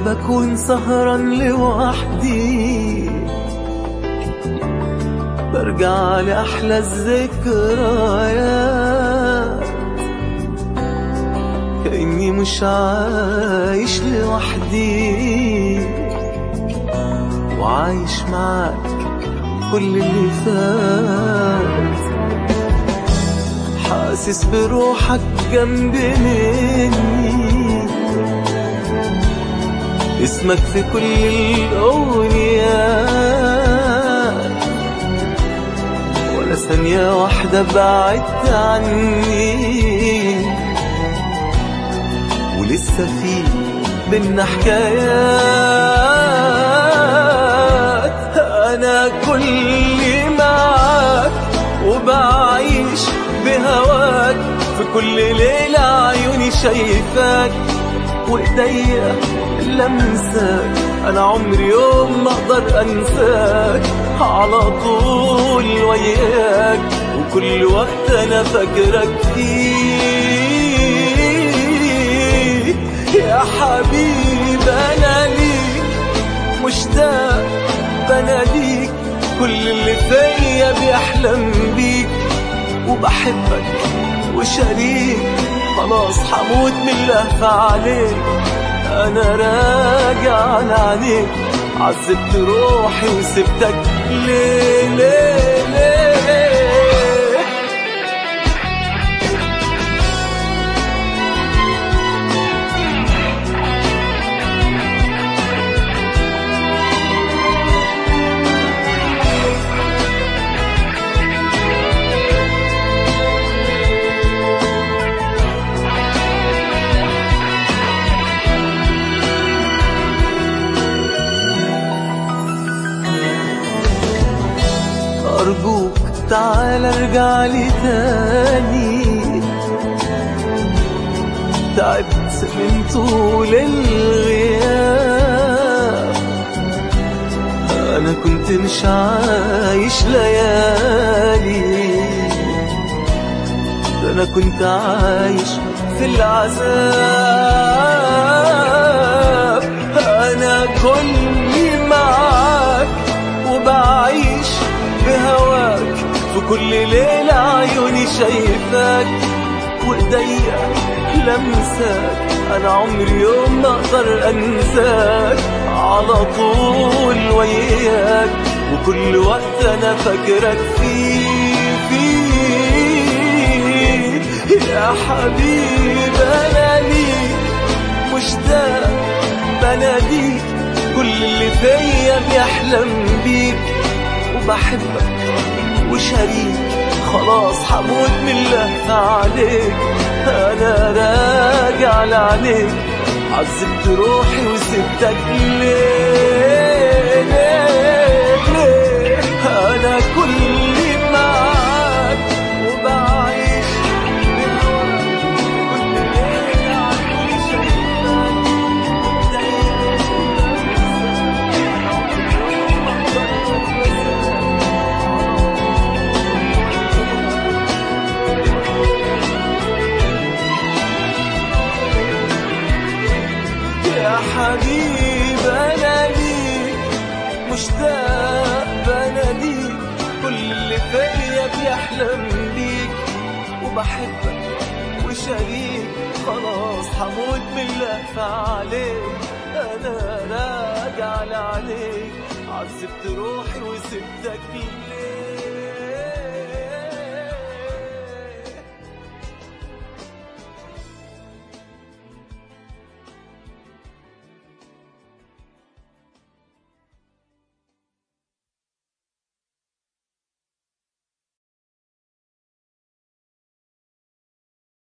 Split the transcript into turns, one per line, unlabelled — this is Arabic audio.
بكون سهران لوحدي، برجع لأحلى الذكريات، كأني مش عايش لوحدي، وعايش معاك كل اللي فات. حاسس بروحك جنب مني، اسمك في كل الأغنيات، ولا ثانية واحدة بعدت عني، ولسه في بينا حكايات. أنا كل معاك وبعيش بهواك، في كل ليلة عيوني شايفاك وإيديا لمساك. أنا عمري يوم ما أقدر أنساك، على طول وياك، وكل وقت أنا فاكرك فيه. يا حبيب أنا ليك مشتاق بناديك، كل اللي فيا بيحلم بيك، وبحبك وشريك، خلاص حموت من اللهفة عليك. أنا راجع لعنيك، عذبت روحي وسبتك ليه ليه ليه؟ أرجوك تعال ارجع لي تاني، تعبت من طول الغياب. أنا كنت مش عايش ليالي، ده أنا كنت عايش في العذاب. أنا كل معاك وبعيش بهواك، في كل ليلة عيوني شايفاك وإيديا لمساك. أنا عمري يوم ما أقدر أنساك، على طول وياك، وكل وقت أنا فاكرك فيه. يا حبيب أنا ليك مشتاق بناديك، كل اللي فيا بيحلم بيك، وبحبك وشريك، خلاص حموت من اللهفة عليك. أنا راجع لعنيك، عذبت روحي وسبتك ليه ليه ليه؟ أنا كل معاك وبعيش بهواك، كل ليلة عيوني شايفاك يا حبيب أنا ليك مشتاق بناديك، كل اللي فيا بيحلم بيك، وبحبك وشريك، خلاص حموت من اللهفة عليك. أنا راجع لعنيك، عذبت روحي وسبتك ليه؟